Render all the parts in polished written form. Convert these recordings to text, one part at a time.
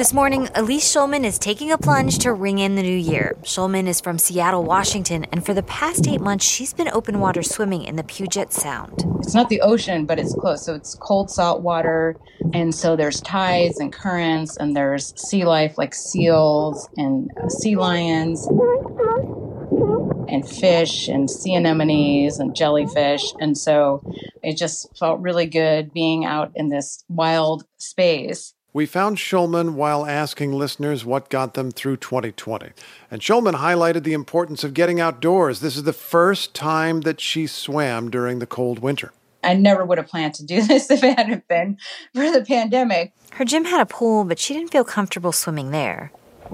This morning, Elise Schulman is taking a plunge to ring in the new year. Schulman is from Seattle, Washington, and for the past 8 months, she's been open water swimming in the Puget Sound. It's not the ocean, but it's close. So it's cold, salt water. And so there's tides and currents, and there's sea life like seals and sea lions and fish and sea anemones and jellyfish. And so it just felt really good being out in this wild space. We found Schulman while asking listeners what got them through 2020. And Schulman highlighted the importance of getting outdoors. This is the first time that she swam during the cold winter. I never would have planned to do this if it hadn't been for the pandemic. Her gym had a pool, but she didn't feel comfortable swimming there.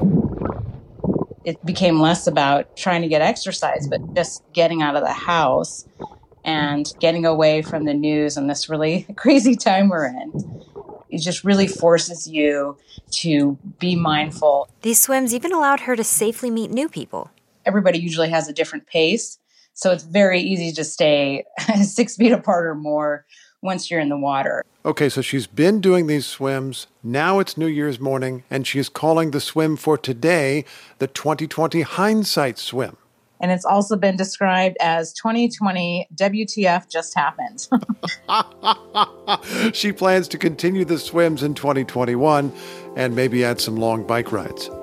It became less about trying to get exercise, but just getting out of the house and getting away from the news in this really crazy time we're in. It just really forces you to be mindful. These swims even allowed her to safely meet new people. Everybody usually has a different pace, so it's very easy to stay 6 feet apart or more once you're in the water. Okay, so she's been doing these swims. Now it's New Year's morning, and she's calling the swim for today the 2020 Hindsight Swim. And it's also been described as 2020 WTF just happened. She plans to continue the swims in 2021 and maybe add some long bike rides.